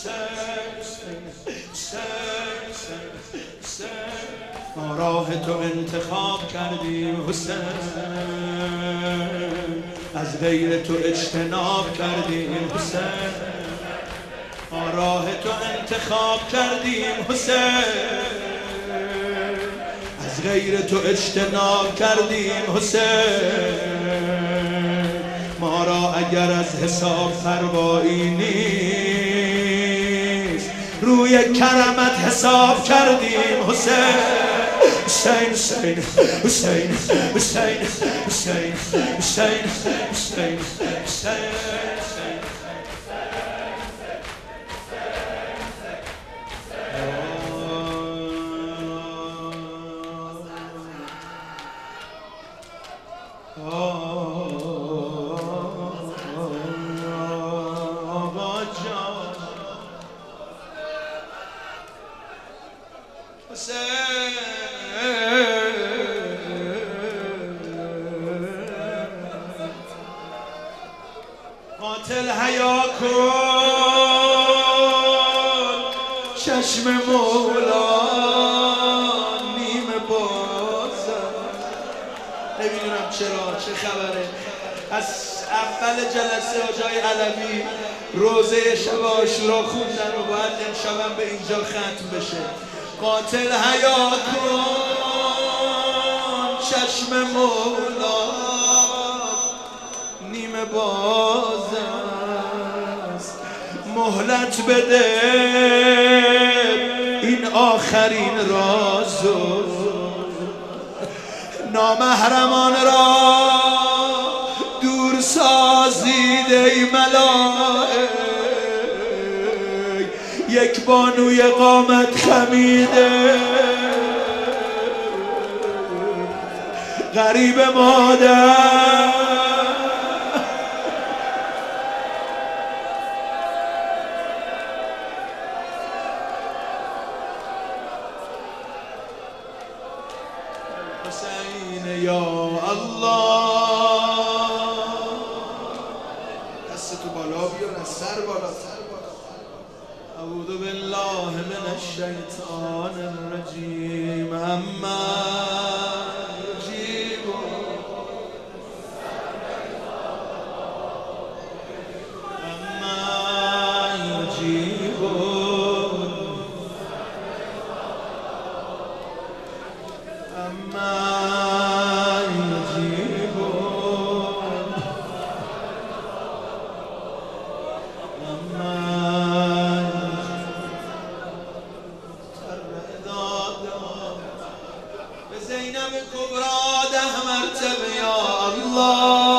ما راه تو انتخاب کردیم حسین، از غیر تو اجتناب کردیم حسین. ما راه تو انتخاب کردیم حسین، از غیر تو اجتناب کردیم حسین. ما را اگر از حساب پروایی نیست، روی کرمت حساب کردیم حسین. حسین حسین حسین حسین حسین حسین حسین حسین. قاتل حیا کن چشم مولا نیمه بازم. نمیدونم چرا، چه خبره، از اول جلسه آجای علوی روزه شب عاشورا خوندن و باید امشبم به اینجا ختم بشه. قاتل حیا کن چشم مولا نیمه باز است، مهلت بده این آخرین رازو. نامحرمان را دور سازید ای ملائک، یک بانوی قامت خمیده غریب مادر. حسین یا الله، دست تو بالا بیار، از سر بالا. اعوذ بالله من الشیطان الرجیم. اما زینب کبرا 10 مرتبه یا الله.